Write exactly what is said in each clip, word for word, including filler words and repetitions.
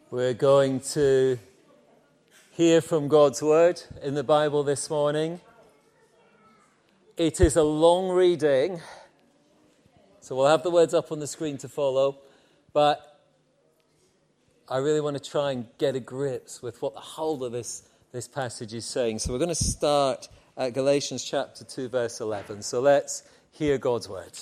We're going to hear from God's word in the Bible this morning. It is a long reading, so we'll have the words up on the screen to follow, but I really want to try and get a grip with what the whole of this, this passage is saying. So we're going to start at Galatians chapter two, verse eleven. So let's hear God's word.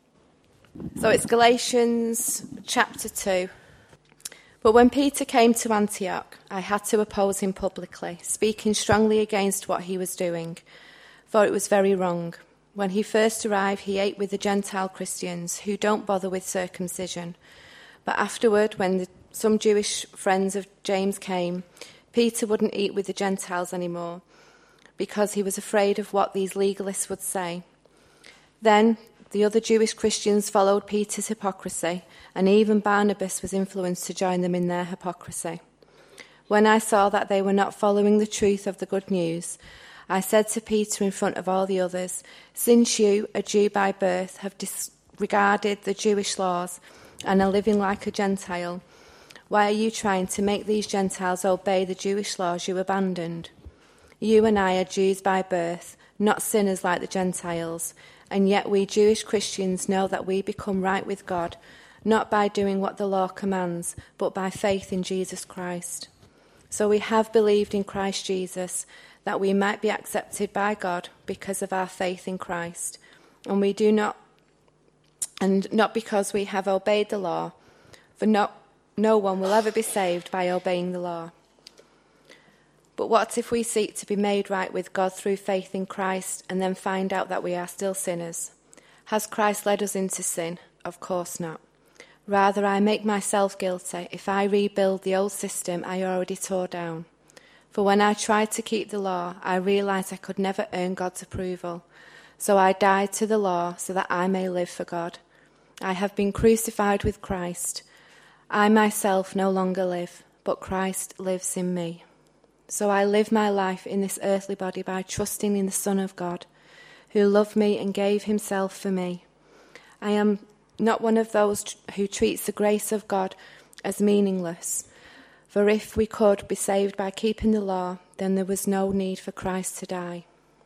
So it's Galatians chapter two. But when Peter came to Antioch, I had to oppose him publicly, speaking strongly against what he was doing, for it was very wrong. When he first arrived, he ate with the Gentile Christians, who don't bother with circumcision. But afterward, when the, some Jewish friends of James came, Peter wouldn't eat with the Gentiles anymore, because he was afraid of what these legalists would say. Then the other Jewish Christians followed Peter's hypocrisy, and even Barnabas was influenced to join them in their hypocrisy. When I saw that they were not following the truth of the good news, I said to Peter in front of all the others, "Since you, a Jew by birth, have disregarded the Jewish laws and are living like a Gentile, why are you trying to make these Gentiles obey the Jewish laws you abandoned? You and I are Jews by birth, not sinners like the Gentiles. And yet we Jewish Christians know that we become right with God, not by doing what the law commands, but by faith in Jesus Christ. So we have believed in Christ Jesus, that we might be accepted by God because of our faith in Christ. And we do not, and not because we have obeyed the law, for not, no one will ever be saved by obeying the law. But what if we seek to be made right with God through faith in Christ and then find out that we are still sinners? Has Christ led us into sin? Of course not. Rather, I make myself guilty if I rebuild the old system I already tore down. For when I tried to keep the law, I realized I could never earn God's approval. So I died to the law so that I may live for God. I have been crucified with Christ. I myself no longer live, but Christ lives in me. So I live my life in this earthly body by trusting in the Son of God, who loved me and gave himself for me. I am not one of those who treats the grace of God as meaningless. For if we could be saved by keeping the law, then there was no need for Christ to die.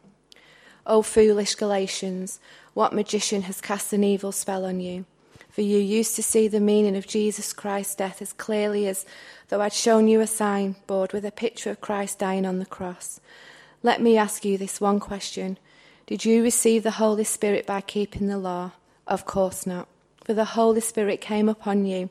O foolish Galatians, what magician has cast an evil spell on you? For you used to see the meaning of Jesus Christ's death as clearly as though I'd shown you a signboard with a picture of Christ dying on the cross. Let me ask you this one question. Did you receive the Holy Spirit by keeping the law? Of course not. For the Holy Spirit came upon you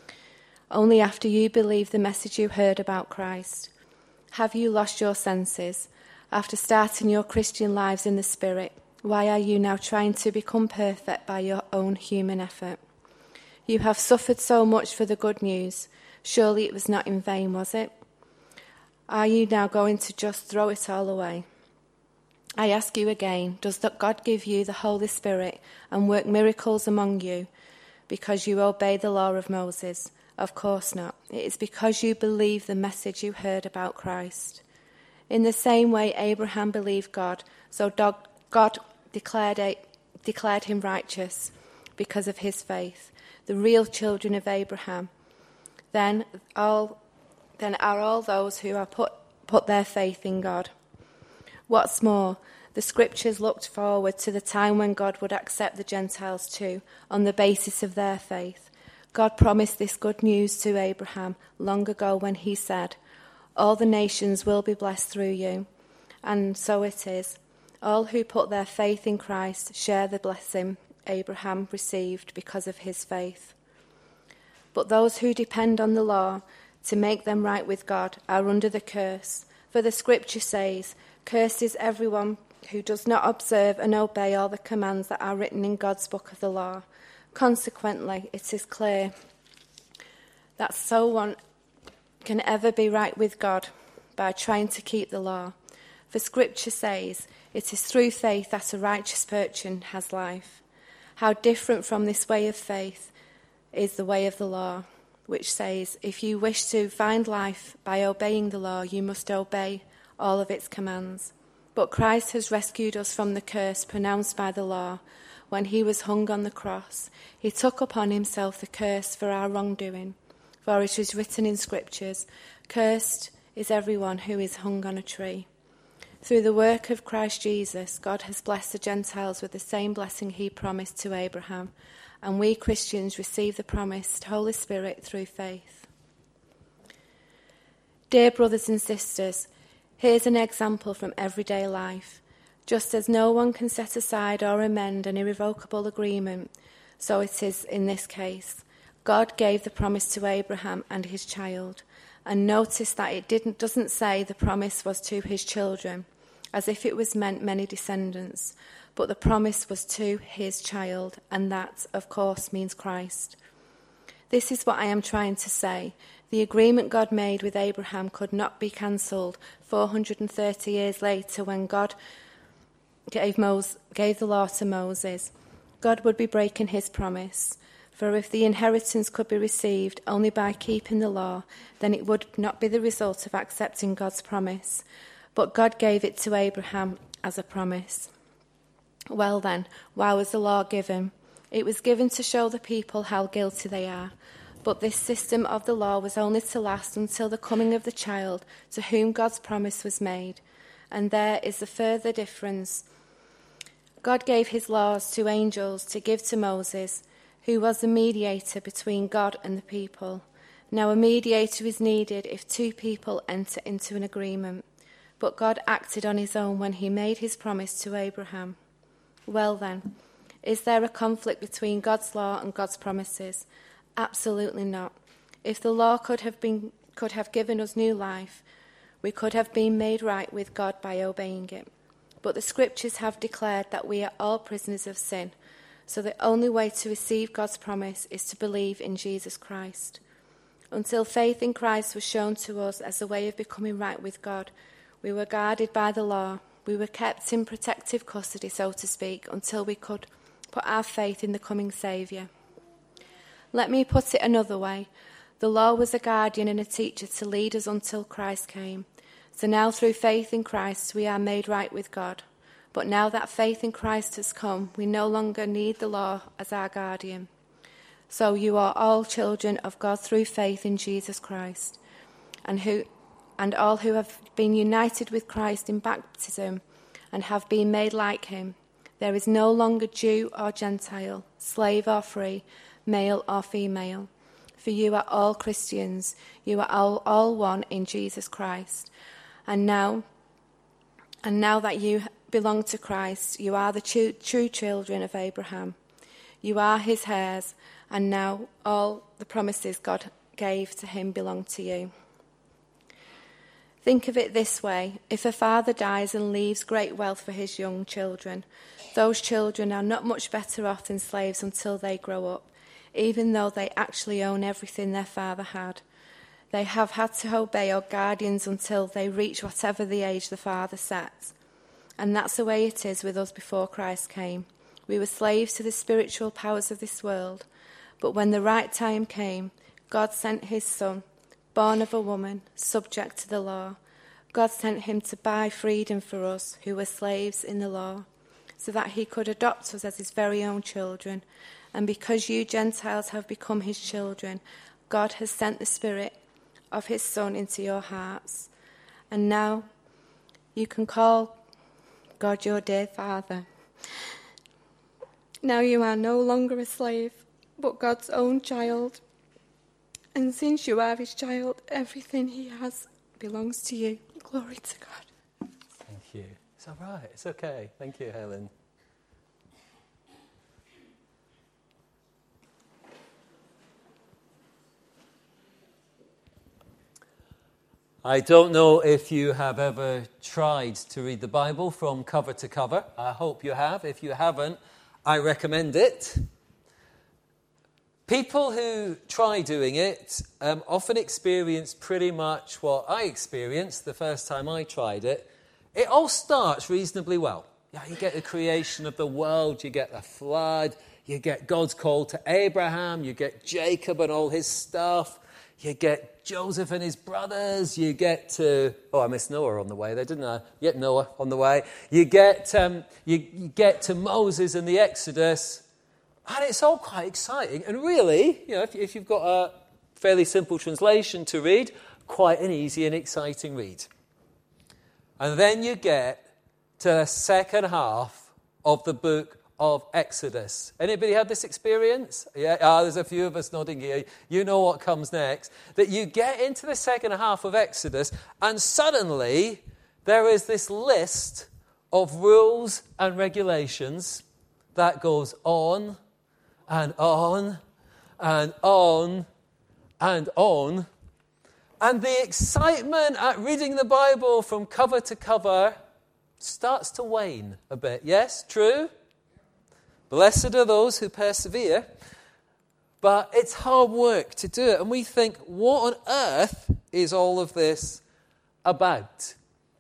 only after you believed the message you heard about Christ. Have you lost your senses? After starting your Christian lives in the Spirit, why are you now trying to become perfect by your own human effort? You have suffered so much for the good news. Surely it was not in vain, was it? Are you now going to just throw it all away? I ask you again, does God give you the Holy Spirit and work miracles among you because you obey the law of Moses? Of course not. It is because you believe the message you heard about Christ. In the same way Abraham believed God, so God declared, declared him righteous because of his faith. The real children of Abraham, then all then are all those who are put, put their faith in God. What's more, the scriptures looked forward to the time when God would accept the Gentiles too, on the basis of their faith. God promised this good news to Abraham long ago when he said, "All the nations will be blessed through you." And so it is. All who put their faith in Christ share the blessing Abraham received because of his faith. But those who depend on the law to make them right with God are under the curse. For the scripture says, "Cursed is everyone who does not observe and obey all the commands that are written in God's book of the law." Consequently, it is clear that so one can ever be right with God by trying to keep the law. For scripture says, "It is through faith that a righteous person has life." How different from this way of faith is the way of the law, which says, if you wish to find life by obeying the law, you must obey all of its commands. But Christ has rescued us from the curse pronounced by the law. When he was hung on the cross, he took upon himself the curse for our wrongdoing. For it is written in Scriptures, cursed is everyone who is hung on a tree. Through the work of Christ Jesus, God has blessed the Gentiles with the same blessing he promised to Abraham, and we Christians receive the promised Holy Spirit through faith. Dear brothers and sisters, here's an example from everyday life. Just as no one can set aside or amend an irrevocable agreement, so it is in this case. God gave the promise to Abraham and his child. And notice that it didn't, doesn't say the promise was to his children, as if it was meant many descendants, but the promise was to his child, and that, of course, means Christ. This is what I am trying to say. The agreement God made with Abraham could not be cancelled four hundred thirty years later when God gave, Moses, gave the law to Moses. God would be breaking his promise. For if the inheritance could be received only by keeping the law, then it would not be the result of accepting God's promise. But God gave it to Abraham as a promise. Well then, why was the law given? It was given to show the people how guilty they are. But this system of the law was only to last until the coming of the child to whom God's promise was made. And there is the further difference. God gave his laws to angels to give to Moses, who was the mediator between God and the people. Now a mediator is needed if two people enter into an agreement. But God acted on his own when he made his promise to Abraham. Well then, is there a conflict between God's law and God's promises? Absolutely not. If the law could have been could have given us new life, we could have been made right with God by obeying it. But the Scriptures have declared that we are all prisoners of sin. So the only way to receive God's promise is to believe in Jesus Christ. Until faith in Christ was shown to us as a way of becoming right with God, we were guarded by the law. We were kept in protective custody, so to speak, until we could put our faith in the coming Saviour. Let me put it another way. The law was a guardian and a teacher to lead us until Christ came. So now through faith in Christ we are made right with God. But now that faith in Christ has come, we no longer need the law as our guardian. So you are all children of God through faith in Jesus Christ, and who, and all who have been united with Christ in baptism and have been made like him. There is no longer Jew or Gentile, slave or free, male or female. For you are all Christians. You are all, all one in Jesus Christ. And now, and now that you belong to Christ, you are the true, true children of Abraham. You are his heirs, and now all the promises God gave to him belong to you. Think of it this way. If a father dies and leaves great wealth for his young children, those children are not much better off than slaves until they grow up, even though they actually own everything their father had. They have had to obey our guardians until they reach whatever the age the father sets. And that's the way it is with us before Christ came. We were slaves to the spiritual powers of this world, but when the right time came, God sent his son, born of a woman, subject to the law. God sent him to buy freedom for us who were slaves in the law, so that he could adopt us as his very own children. And because you Gentiles have become his children, God has sent the Spirit of his Son into your hearts. And now you can call God your dear Father. Now you are no longer a slave, but God's own child. And since you are his child, everything he has belongs to you. Glory to God. Thank you. It's all right. It's okay. Thank you, Helen. I don't know if you have ever tried to read the Bible from cover to cover. I hope you have. If you haven't, I recommend it. People who try doing it um, often experience pretty much what I experienced the first time I tried it. It all starts reasonably well. Yeah, you get the creation of the world, you get the flood, you get God's call to Abraham, you get Jacob and all his stuff, you get Joseph and his brothers, you get to, oh, I missed Noah on the way there, didn't I? You get Noah on the way. You get, um, you, you get to Moses and the Exodus, and it's all quite exciting. And really, you know, if, if you've got a fairly simple translation to read, quite an easy and exciting read. And then you get to the second half of the book of Exodus. Anybody had this experience? Yeah, ah, there's a few of us nodding here. You know what comes next. That you get into the second half of Exodus, and suddenly there is this list of rules and regulations that goes on and on and on and on. And the excitement at reading the Bible from cover to cover starts to wane a bit. Yes, true? Blessed are those who persevere. But it's hard work to do it. And we think, what on earth is all of this about?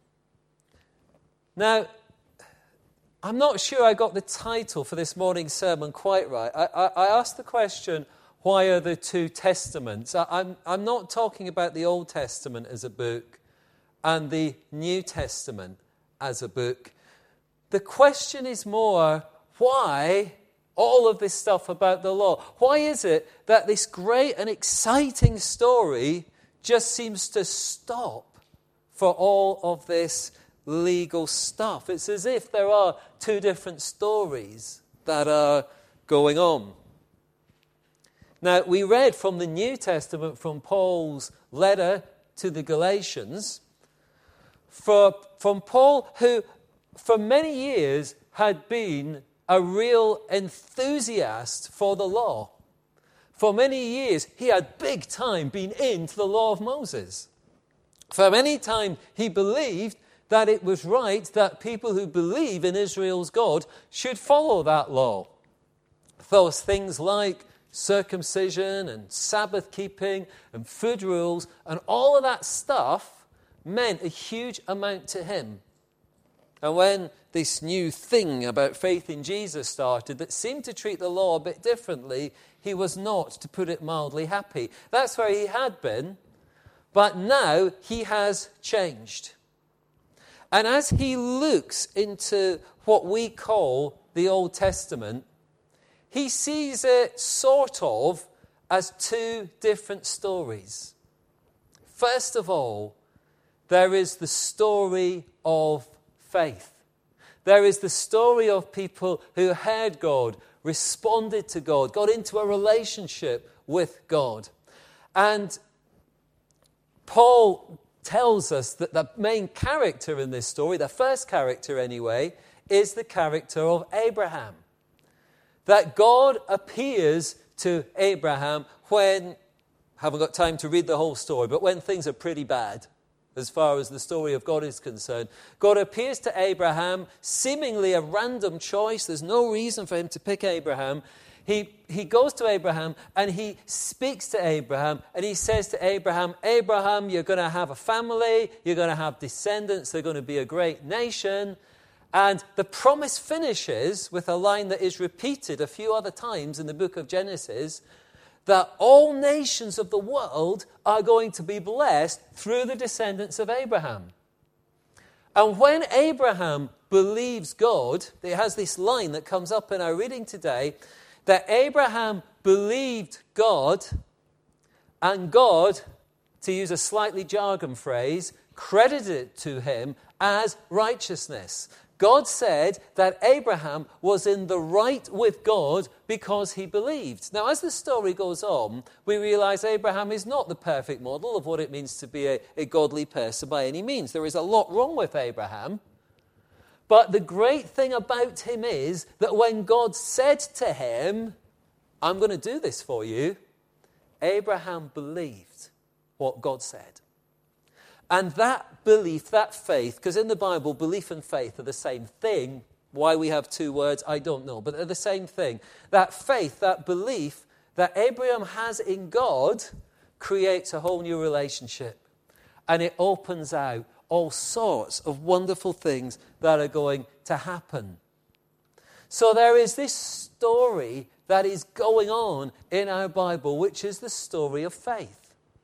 Now, I'm not sure I got the title for this morning's sermon quite right. I, I, I asked the question, why are there two testaments? I, I'm, I'm not talking about the Old Testament as a book and the New Testament as a book. The question is more, why all of this stuff about the law? Why is it that this great and exciting story just seems to stop for all of this legal stuff? It's as if there are two different stories that are going on. Now, we read from the New Testament, from Paul's letter to the Galatians, for, from Paul, who for many years had been a real enthusiast for the law. For many years, he had big time been into the law of Moses. For many time, he believed that it was right that people who believe in Israel's God should follow that law. Those things like circumcision and Sabbath keeping and food rules and all of that stuff meant a huge amount to him. And when this new thing about faith in Jesus started that seemed to treat the law a bit differently, he was not, to put it mildly, happy. That's where he had been, but now he has changed. And as he looks into what we call the Old Testament, he sees it sort of as two different stories. First of all, there is the story of faith. There is the story of people who heard God, responded to God, got into a relationship with God. And Paul tells us that the main character in this story, the first character anyway, is the character of Abraham. That God appears to Abraham when, haven't got time to read the whole story, but when things are pretty bad, as far as the story of God is concerned. God appears to Abraham, seemingly a random choice. There's no reason for him to pick Abraham. He, he goes to Abraham and he speaks to Abraham and he says to Abraham, Abraham, you're going to have a family, you're going to have descendants, they're going to be a great nation. And the promise finishes with a line that is repeated a few other times in the book of Genesis, that all nations of the world are going to be blessed through the descendants of Abraham. And when Abraham believes God, it has this line that comes up in our reading today, that Abraham believed God, and God, to use a slightly jargon phrase, credited it to him as righteousness. God said that Abraham was in the right with God because he believed. Now, as the story goes on, we realize Abraham is not the perfect model of what it means to be a, a godly person by any means. There is a lot wrong with Abraham. But the great thing about him is that when God said to him, I'm going to do this for you, Abraham believed what God said. And that belief, that faith, because in the Bible, belief and faith are the same thing. Why we have two words, I don't know, but they're the same thing. That faith, that belief that Abraham has in God creates a whole new relationship. And it opens out all sorts of wonderful things that are going to happen. So there is this story that is going on in our Bible, which is the story of faith.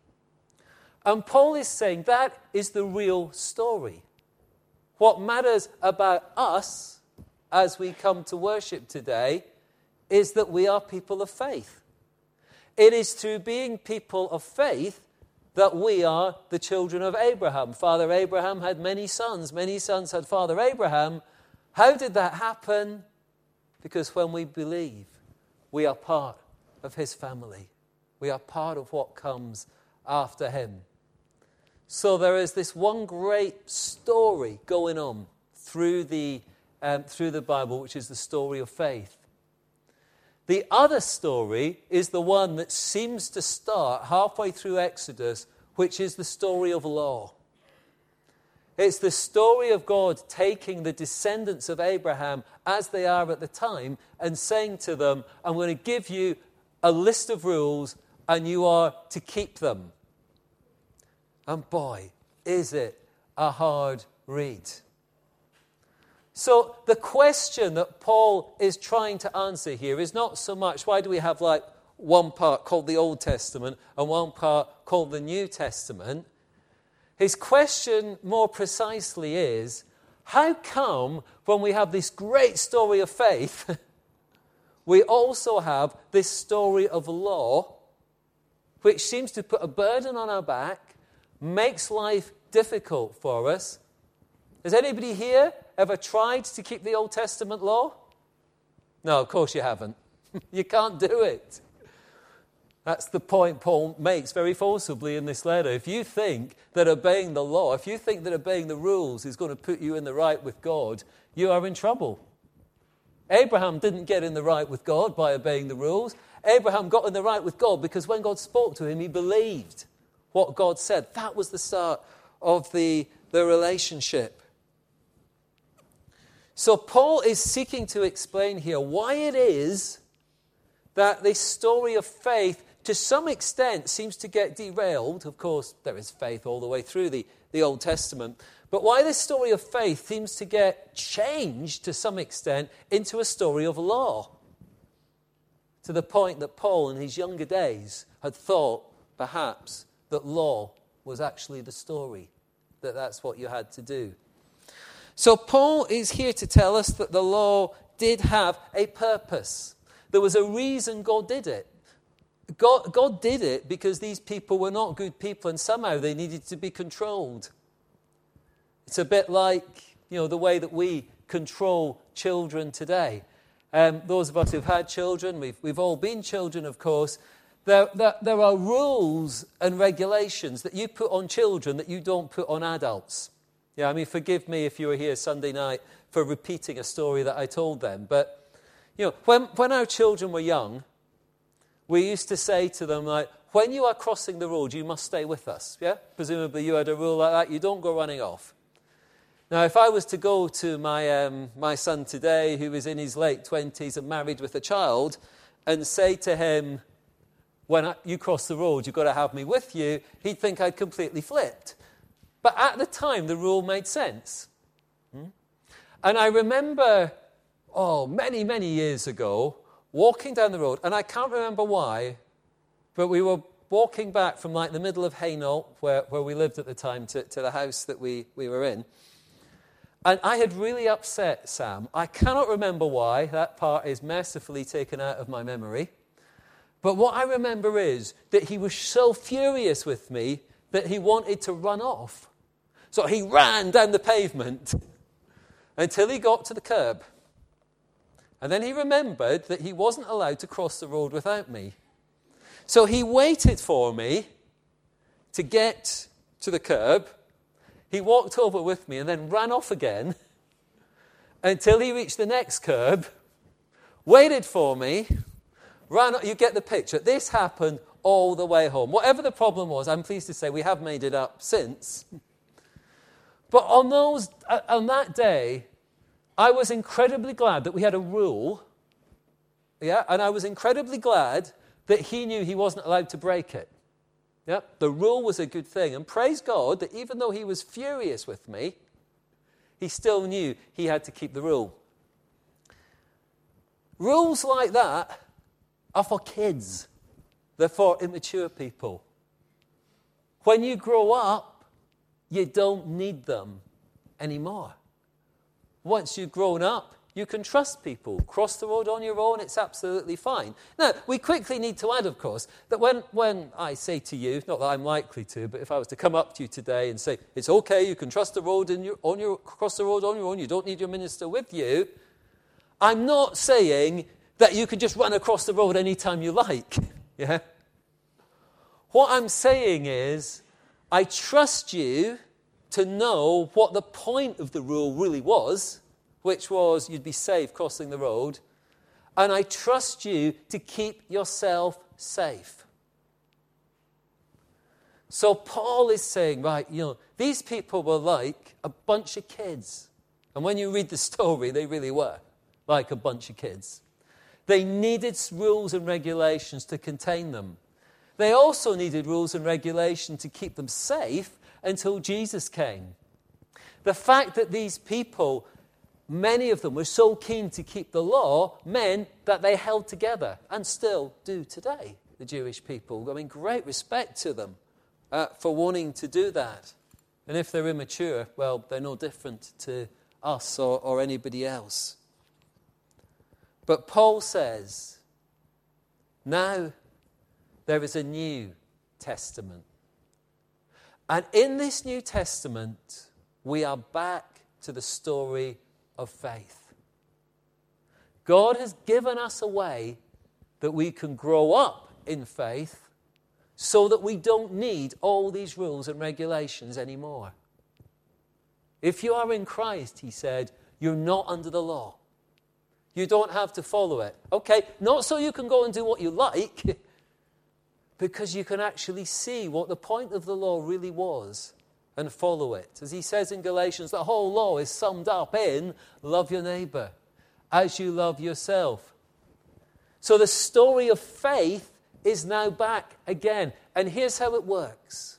And Paul is saying that is the real story. What matters about us as we come to worship today is that we are people of faith. It is through being people of faith that we are the children of Abraham. Father Abraham had many sons. Many sons had Father Abraham. How did that happen? Because when we believe, we are part of his family. We are part of what comes after him. So there is this one great story going on through the, um, through the Bible, which is the story of faith. The other story is the one that seems to start halfway through Exodus, which is the story of law. It's the story of God taking the descendants of Abraham as they are at the time and saying to them, I'm going to give you a list of rules and you are to keep them. And boy, is it a hard read. So the question that Paul is trying to answer here is not so much, why do we have like one part called the Old Testament and one part called the New Testament? His question more precisely is, how come when we have this great story of faith, we also have this story of law, which seems to put a burden on our back, makes life difficult for us? Has anybody here ever tried to keep the Old Testament law? No, of course you haven't. You can't do it. That's the point Paul makes very forcibly in this letter. If you think that obeying the law, if you think that obeying the rules is going to put you in the right with God, you are in trouble. Abraham didn't get in the right with God by obeying the rules. Abraham got in the right with God because when God spoke to him, he believed what God said. That was the start of the, the relationship. So Paul is seeking to explain here why it is that this story of faith, to some extent, seems to get derailed. Of course, there is faith all the way through the, the Old Testament. But why this story of faith seems to get changed, to some extent, into a story of law. To the point that Paul, in his younger days, had thought, perhaps, that law was actually the story. That that's what you had to do. So Paul is here to tell us that the law did have a purpose. There was a reason God did it. God, God did it because these people were not good people and somehow they needed to be controlled. It's a bit like, you know, the way that we control children today. Um, those of us who've had children, we've, we've all been children, of course. There, there, there are rules and regulations that you put on children that you don't put on adults. Yeah, I mean, forgive me if you were here Sunday night for repeating a story that I told them. But, you know, when, when our children were young, we used to say to them, like, when you are crossing the road, you must stay with us. Yeah? Presumably you had a rule like that. You don't go running off. Now, if I was to go to my um, my son today, who is in his late twenties and married with a child, and say to him, when I, you cross the road, you've got to have me with you, he'd think I'd completely flipped. But at the time, the rule made sense. Hmm? And I remember, oh, many, many years ago, walking down the road, and I can't remember why, but we were walking back from like the middle of Hainault, where, where we lived at the time, to, to the house that we, we were in. And I had really upset Sam. I cannot remember why. That part is mercifully taken out of my memory. But what I remember is that he was so furious with me that he wanted to run off. So he ran down the pavement until he got to the curb. And then he remembered that he wasn't allowed to cross the road without me. So he waited for me to get to the curb. He walked over with me and then ran off again until he reached the next curb, waited for me, ran. You get the picture. This happened all the way home. Whatever the problem was, I'm pleased to say we have made it up since. But on those, on that day, I was incredibly glad that we had a rule, yeah, and I was incredibly glad that he knew he wasn't allowed to break it. Yeah, the rule was a good thing, and praise God that even though he was furious with me, he still knew he had to keep the rule. Rules like that are for kids. They're for immature people. When you grow up, you don't need them anymore. Once you've grown up, You can trust people. Cross the road on your own, it's absolutely fine. Now, we quickly need to add, of course, that when, when I say to you, not that I'm likely to, but if I was to come up to you today and say, it's okay, you can trust the road in your, on your, cross the road on your own, you don't need your minister with you, I'm not saying that you can just run across the road anytime you like. Yeah? What I'm saying is, I trust you to know what the point of the rule really was, which was you'd be safe crossing the road, and I trust you to keep yourself safe. So Paul is saying, right, you know, these people were like a bunch of kids. And when you read the story, they really were like a bunch of kids. They needed rules and regulations to contain them. They also needed rules and regulations to keep them safe until Jesus came. The fact that these people, many of them were so keen to keep the law, meant that they held together, and still do today, the Jewish people. I mean, great respect to them uh, for wanting to do that. And if they're immature, well, they're no different to us or, or anybody else. But Paul says, now there is a new testament. And in this New Testament, we are back to the story of faith. God has given us a way that we can grow up in faith so that we don't need all these rules and regulations anymore. If you are in Christ, he said, you're not under the law. You don't have to follow it. Okay, not so you can go and do what you like, because you can actually see what the point of the law really was and follow it. As he says in Galatians, the whole law is summed up in love your neighbor as you love yourself. So the story of faith is now back again. And here's how it works.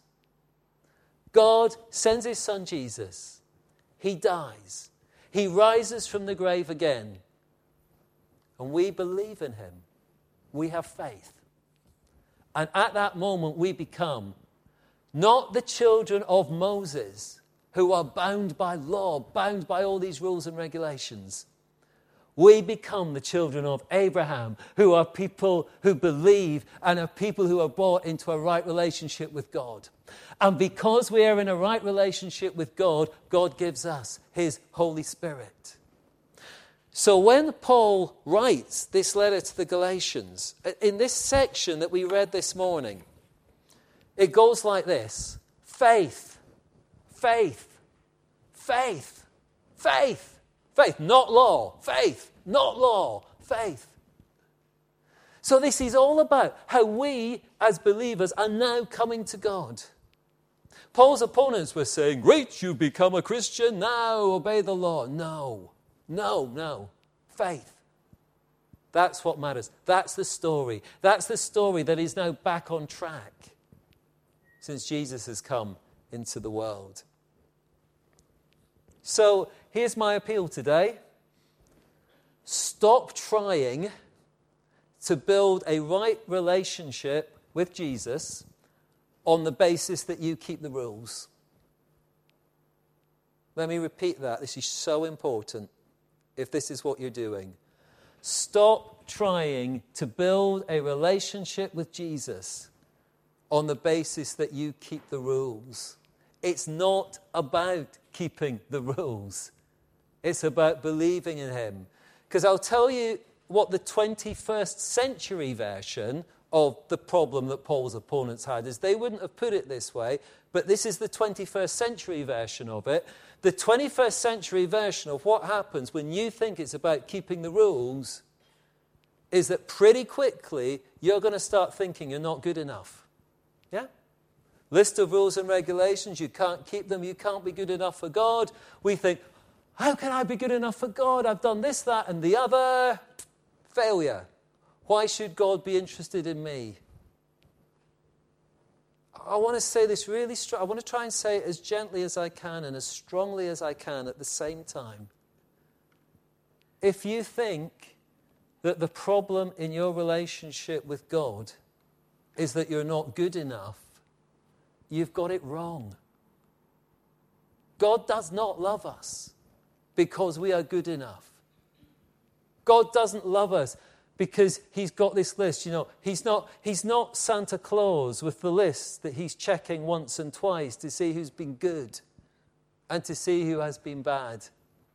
God sends his son Jesus. He dies. He rises from the grave again. And we believe in him. We have faith. And at that moment we become not the children of Moses who are bound by law, bound by all these rules and regulations. We become the children of Abraham, who are people who believe and are people who are brought into a right relationship with God. And because we are in a right relationship with God, God gives us his Holy Spirit. So when Paul writes this letter to the Galatians, in this section that we read this morning, it goes like this: faith, faith, faith, faith, faith, not law, faith, not law, faith. So this is all about how we as believers are now coming to God. Paul's opponents were saying, great, you become a Christian, now obey the law. No, no, no. Faith. That's what matters. That's the story. That's the story that is now back on track since Jesus has come into the world. So here's my appeal today. Stop trying to build a right relationship with Jesus on the basis that you keep the rules. Let me repeat that. This is so important if this is what you're doing. Stop trying to build a relationship with Jesus on the basis that you keep the rules. It's not about keeping the rules. It's about believing in him. Because I'll tell you what the twenty-first century version of the problem that Paul's opponents had is. They wouldn't have put it this way, but this is the twenty-first century version of it. The twenty-first century version of what happens when you think it's about keeping the rules is that pretty quickly you're going to start thinking you're not good enough. Yeah? List of rules and regulations, you can't keep them, you can't be good enough for God. We think, how can I be good enough for God? I've done this, that, and the other. Failure. Why should God be interested in me? I want to say this really strong. I want to try and say it as gently as I can and as strongly as I can at the same time. If you think that the problem in your relationship with God is that you're not good enough, you've got it wrong. God does not love us because we are good enough. God doesn't love us because he's got this list. You know, he's not, he's not Santa Claus with the list that he's checking once and twice to see who's been good and to see who has been bad.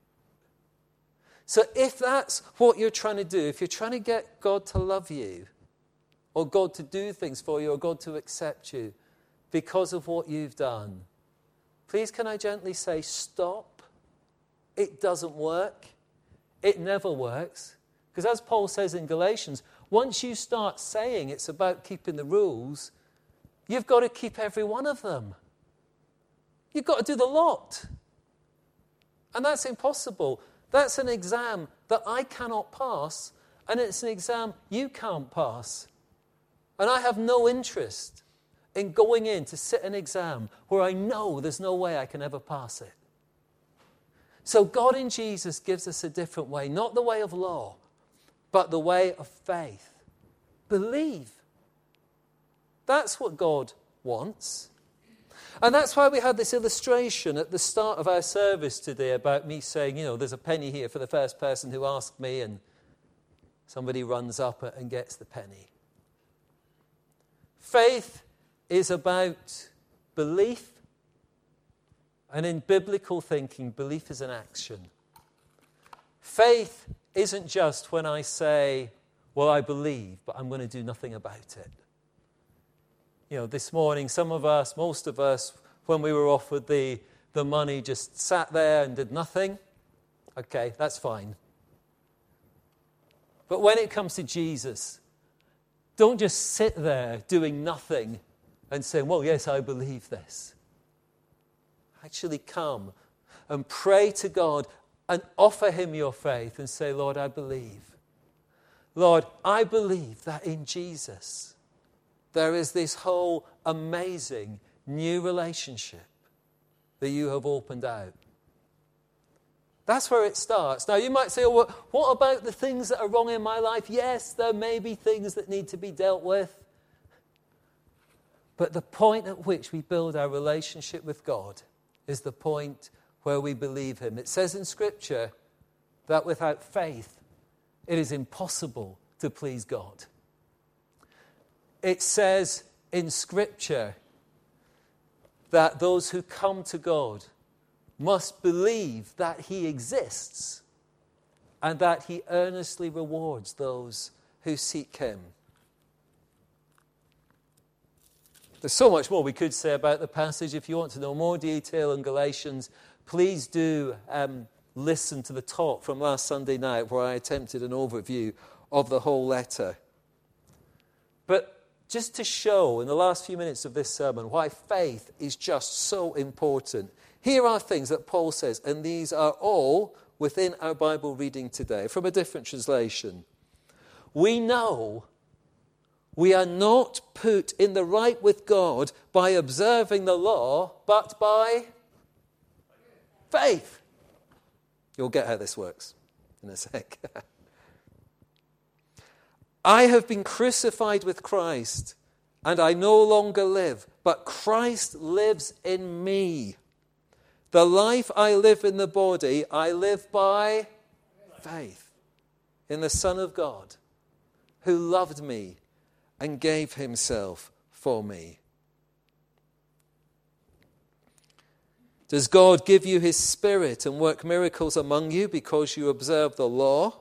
So if that's what you're trying to do, if you're trying to get God to love you, or God to do things for you, or God to accept you because of what you've done, please can I gently say, stop. It doesn't work. It never works. Because as Paul says in Galatians, once you start saying it's about keeping the rules, you've got to keep every one of them. You've got to do the lot. And that's impossible. That's an exam that I cannot pass, and it's an exam you can't pass. And I have no interest in going in to sit an exam where I know there's no way I can ever pass it. So God in Jesus gives us a different way, not the way of law, but the way of faith. Believe. That's what God wants. And that's why we had this illustration at the start of our service today about me saying, you know, there's a penny here for the first person who asked me, and somebody runs up and gets the penny. Faith is about belief, and in biblical thinking, belief is an action. Faith isn't just when I say, well, I believe, but I'm going to do nothing about it. You know, this morning, some of us, most of us, when we were offered the, the money, just sat there and did nothing. Okay, that's fine. But when it comes to Jesus, don't just sit there doing nothing and saying, well, yes, I believe this. Actually come and pray to God and offer him your faith and say, Lord, I believe. Lord, I believe that in Jesus there is this whole amazing new relationship that you have opened out. That's where it starts. Now, you might say, oh, well, what about the things that are wrong in my life? Yes, there may be things that need to be dealt with. But the point at which we build our relationship with God is the point where we believe him. It says in Scripture that without faith, it is impossible to please God. It says in Scripture that those who come to God must believe that he exists and that he earnestly rewards those who seek him. There's so much more we could say about the passage. If you want to know more detail in Galatians, please do um, listen to the talk from last Sunday night where I attempted an overview of the whole letter. But just to show in the last few minutes of this sermon why faith is just so important, here are things that Paul says, and these are all within our Bible reading today from a different translation. We know we are not put in the right with God by observing the law, but by faith. You'll get how this works in a sec. I have been crucified with Christ, and I no longer live, but Christ lives in me. The life I live in the body, I live by faith in the Son of God, who loved me and gave himself for me. Does God give you his Spirit and work miracles among you because you observe the law,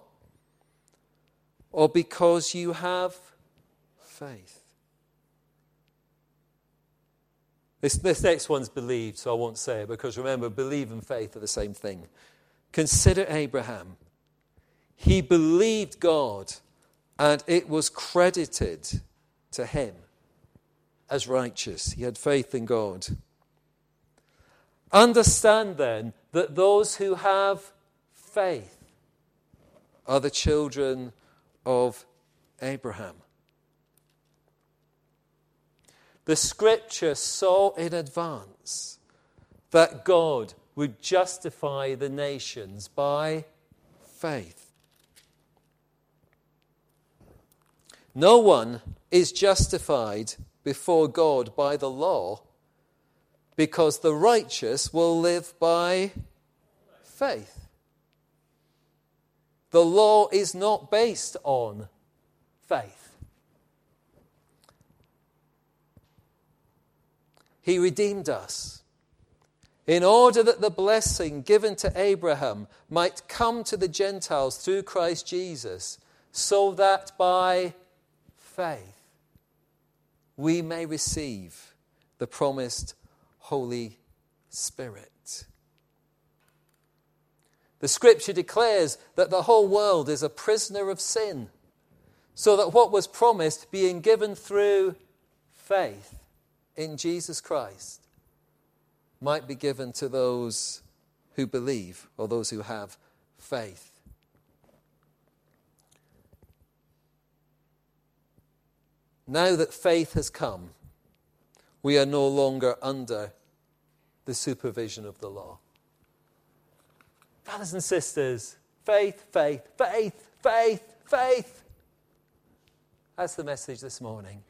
or because you have faith? This, this next one's believed, so I won't say it, because remember, believe and faith are the same thing. Consider Abraham. He believed God, and it was credited to him as righteous. He had faith in God. Understand then that those who have faith are the children of Abraham. The Scripture saw in advance that God would justify the nations by faith. No one is justified before God by the law, because the righteous will live by faith. The law is not based on faith. He redeemed us in order that the blessing given to Abraham might come to the Gentiles through Christ Jesus, so that by faith we may receive the promised Holy Spirit. The Scripture declares that the whole world is a prisoner of sin, so that what was promised, being given through faith in Jesus Christ, might be given to those who believe, or those who have faith. Now that faith has come, we are no longer under the supervision of the law. Brothers and sisters, faith, faith, faith, faith, faith. That's the message this morning.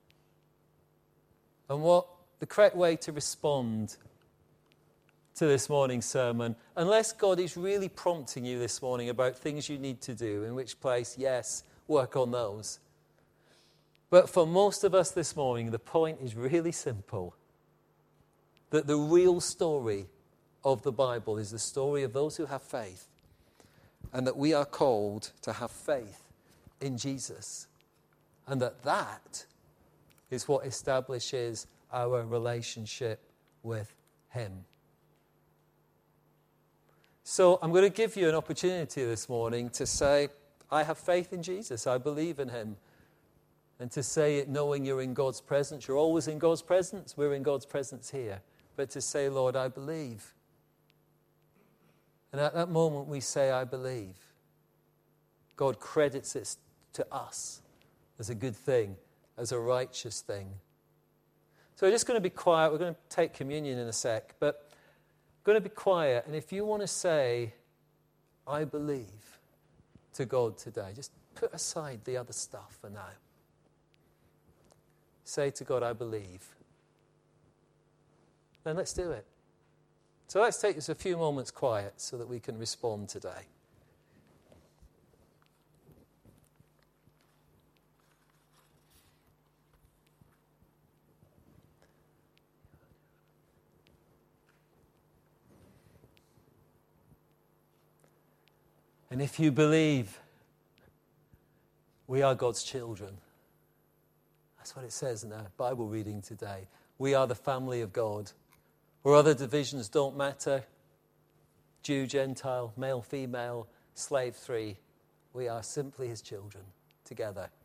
And what the correct way to respond to this morning's sermon, unless God is really prompting you this morning about things you need to do, in which place, yes, work on those. But for most of us this morning, the point is really simple. That the real story of the Bible is the story of those who have faith. And that we are called to have faith in Jesus. And that that is what establishes our relationship with Him. So I'm going to give you an opportunity this morning to say, I have faith in Jesus. I believe in Him. And to say it knowing you're in God's presence. You're always in God's presence. We're in God's presence here. But to say, Lord, I believe. And at that moment we say, I believe. God credits it to us as a good thing, as a righteous thing. So we're just going to be quiet. We're going to take communion in a sec. But we're going to be quiet. And if you want to say, I believe to God today, just put aside the other stuff for now. Say to God, I believe. Then let's do it. So let's take just a few moments quiet so that we can respond today. And if you believe, we are God's children. That's what it says in our Bible reading today. We are the family of God, where other divisions don't matter. Jew, Gentile, male, female, slave, free. We are simply His children together.